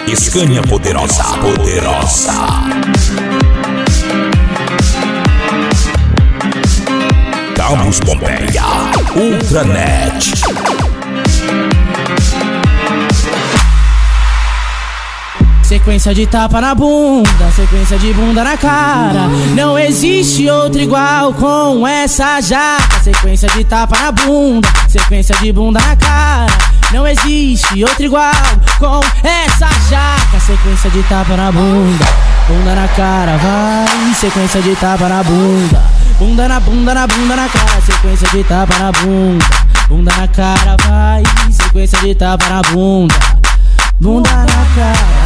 Scania poderosa, poderosa. Campus Pompeia, Ultranet. Sequência de tapa na bunda, sequência de bunda na cara. Não existe outra igual com essa jaca. Sequência de tapa na bunda, sequência de bunda na cara. Não existe outra igual com essa jaca. Sequência de tapa na bunda, bunda na cara, vai. Sequência de tapa na bunda, bunda na bunda na bunda na cara. Sequência de tapa na bunda, bunda na cara, vai. Sequência de tapa na bunda, bunda na cara.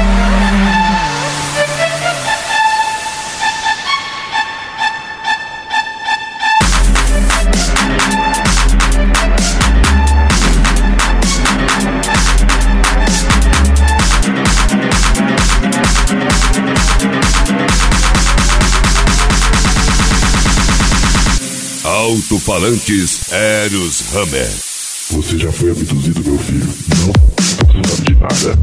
Alto-falantes Eros Hammer. Você já foi abduzido, meu filho? Não? Não sabe de nada.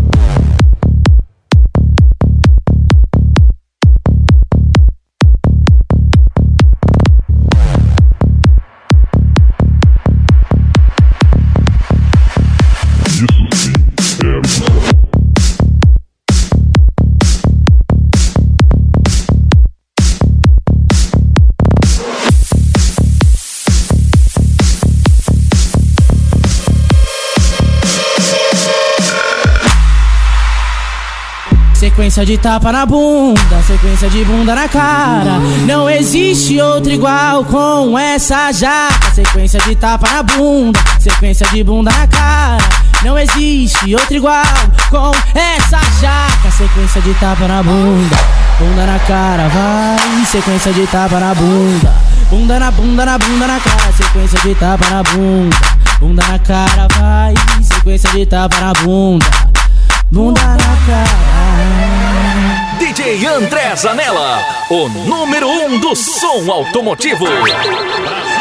Sequência de tapa na bunda, sequência de bunda na cara. Não existe outra igual com essa jaca. Sequência de tapa na bunda, sequência de bunda na cara. Não existe outra igual com essa jaca. Sequência de tapa na bunda, bunda na cara, vai. Sequência de tapa na bunda, bunda na bunda na bunda na cara. Sequência de tapa na bunda, bunda na cara, vai. Sequência de tapa na bunda, bunda na cara. DJ André Zanella, o número 1 do som automotivo.